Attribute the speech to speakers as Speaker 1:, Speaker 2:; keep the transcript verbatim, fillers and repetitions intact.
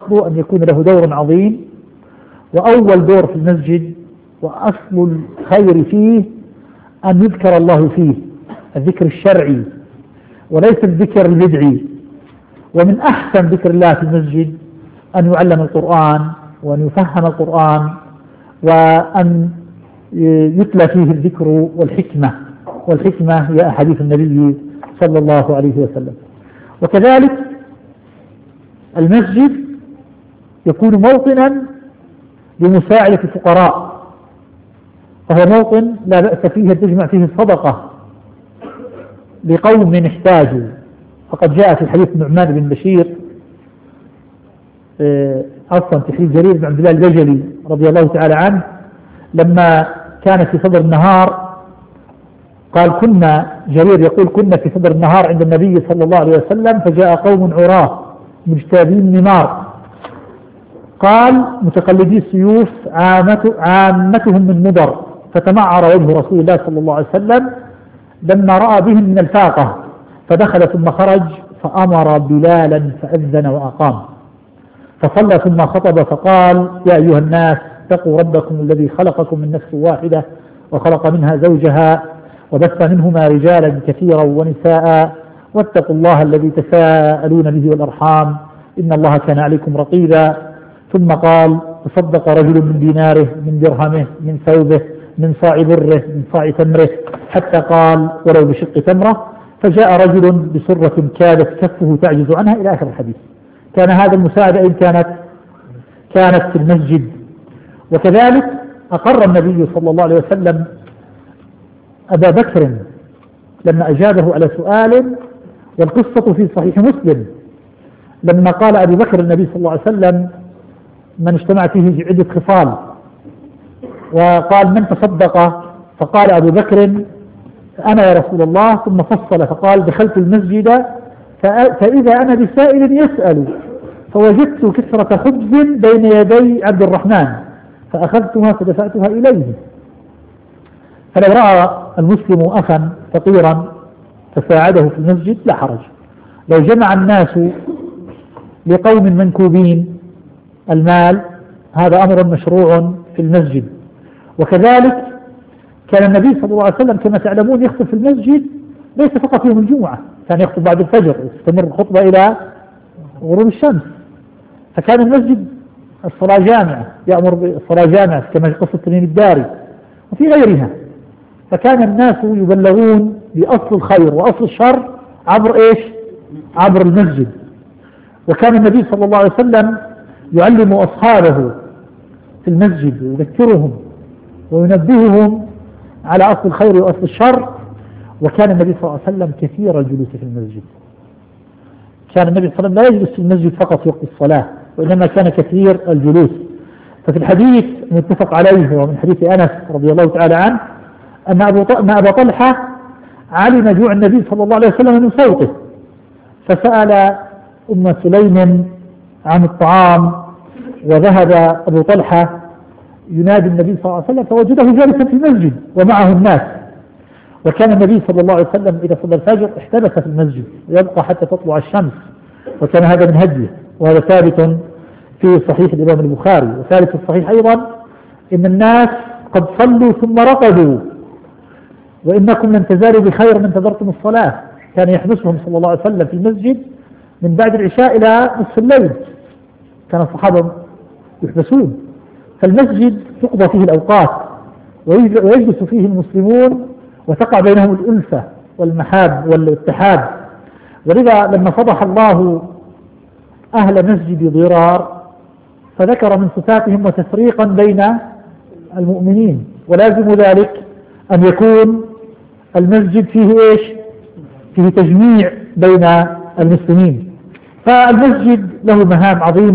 Speaker 1: الأصل أن يكون له دور عظيم، وأول دور في المسجد وأصل الخير فيه أن يذكر الله فيه، الذكر الشرعي وليس الذكر البدعي. ومن أحسن ذكر الله في المسجد أن يعلم القرآن وأن يفهم القرآن وأن يتلى فيه الذكر والحكمة، والحكمة هي أحاديث النبي صلى الله عليه وسلم. وكذلك المسجد يكون موطنا لمساعدة الفقراء، فهو موطن لا بأس فيه أن تجمع فيه الصدقة لقوم احتاجوا. فقد جاء في حديث نعمان بن بشير أصلا في حديث جرير بن عبد الله البجلي رضي الله تعالى عنه لما كان في صدر النهار، قال كنا جرير يقول كنا في صدر النهار عند النبي صلى الله عليه وسلم فجاء قوم عراة مجتابين النمار، قال متقلدي السيوف عامة عامتهم من مضر، فتمعر وجه رسول الله صلى الله عليه وسلم لما رأى بهم من الفاقة، فدخل ثم خرج فأمر بلالا فأذن وأقام، فصلى ثم خطب فقال يا أيها الناس اتقوا ربكم الذي خلقكم من نفس واحدة وخلق منها زوجها وبث منهما رجالا كثيرا ونساء واتقوا الله الذي تساءلون به والأرحام إن الله كان عليكم رقيبا. ثم قال تصدق رجل من ديناره من درهمه من ثوبه من صاع بره من صاع تمره، حتى قال ولو بشق تمرة، فجاء رجل بسرة كادت كفه تعجز عنها إلى آخر الحديث. كان هذا المساعدة إن كانت كانت في المسجد. وكذلك أقر النبي صلى الله عليه وسلم أبا بكر لما أجابه على سؤال، والقصة في صحيح مسلم لما قال أبي بكر النبي صلى الله عليه وسلم من اجتمع فيه عدة خصال، وقال من تصدق، فقال أبو بكر أنا يا رسول الله، ثم فصل فقال دخلت المسجد فإذا أنا بسائل يسأل فوجدت كسرة خبز بين يدي عبد الرحمن فأخذتها فدفعتها إليه. فلو رأى المسلم أخا فقيرا فساعده في المسجد لا حرج. لو جمع الناس لقوم منكوبين المال هذا أمر مشروع في المسجد. وكذلك كان النبي صلى الله عليه وسلم كما تعلمون يخطب في المسجد ليس فقط يوم الجمعة، كان يخطب بعد الفجر ويستمر الخطبة إلى غروب الشمس. فكان المسجد الصلاة جامعة، يأمر بالصلاة جامعة كما في قصة تميم الداري وفي غيرها. فكان الناس يبلغون بأصل الخير وأصل الشر عبر إيش؟ عبر المسجد. وكان النبي صلى الله عليه وسلم يعلم أصحابه في المسجد ويذكرهم وينبههم على أصل الخير وأصل الشر. وكان النبي صلى الله عليه وسلم كثير الجلوس في المسجد، كان النبي صلى الله عليه وسلم لا يجلس في المسجد فقط وقت الصلاة، وإنما كان كثير الجلوس. ففي الحديث المتفق عليه ومن حديث أنس رضي الله تعالى عنه أن أبا طلحة علم جوع النبي صلى الله عليه وسلم من صوته، فسأل أم سليم عن الطعام، وذهب أبو طلحة ينادي النبي صلى الله عليه وسلم فوجده جالسا في المسجد ومعه الناس. وكان النبي صلى الله عليه وسلم إذا صلى الفجر احتبس في المسجد ويبقى حتى تطلع الشمس، وكان هذا من هديه، وهذا ثابت في صحيح الإمام البخاري. وثالث الصحيح أيضا إن الناس قد صلوا ثم رقدوا وإنكم لن تزالوا بخير من انتظرتم الصلاة. كان يحبسهم صلى الله عليه وسلم في المسجد من بعد العشاء إلى نصف الليل، كان الصحابة يحبسون. فالمسجد تقضى فيه الأوقات ويجلس فيه المسلمون وتقع بينهم الألفة والمحاب والاتحاد. ولذا لما فضح الله أهل مسجد ضرار فذكر من صفاتهم وتفريقا بين المؤمنين، ولازم ذلك أن يكون المسجد فيه إيش؟ فيه تجميع بين المسلمين. فالمسجد له مهام عظيمة.